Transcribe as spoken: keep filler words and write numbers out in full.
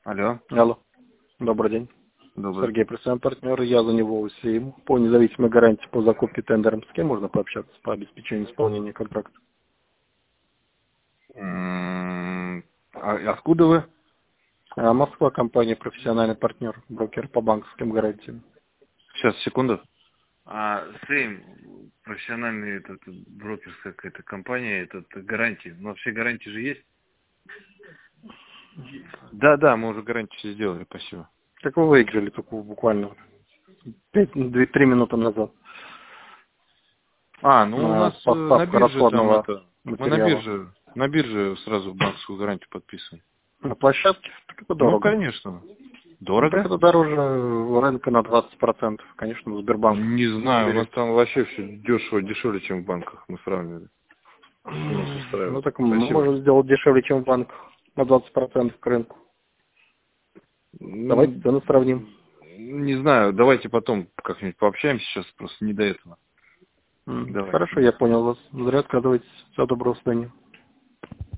Алло. Алло. Добрый день. Добрый. Сергей, представляем партнер. Я за него УСИМ. По независимой гарантии по закупке тендером. С кем можно пообщаться по обеспечению исполнения контракта? М, А откуда вы? А Москва, компания профессиональный партнер, брокер по банковским гарантиям. Сейчас, секунду. А Сейм, профессиональный этот, брокерская какая-то компания, этот гарантии. Ну, вообще гарантии же есть? Да, да, мы уже гарантию сделали, спасибо. Как вы выиграли только буквально пять-три минуты назад А, ну у на нас э, на поставку бирже там расходного это. Мы на материала? бирже, на бирже сразу банковскую гарантию подписываем. На площадке? Так это Ну, дорого. конечно. Ну, так Дорого? это дороже рынка на двадцать процентов. Конечно, в Сбербанк Не знаю, у нас берете. там вообще все дешево, дешевле, чем в банках. Мы сравнивали. Все нас Ну устраивает. так мы Спасибо. можем сделать дешевле, чем в банках. На двадцать процентов к рынку. Давайте Ну, цены сравним. не знаю, давайте потом как-нибудь пообщаемся, сейчас просто не до этого. М, Давайте. Хорошо, я понял вас. Зря отказываетесь. Всего доброго, свидания.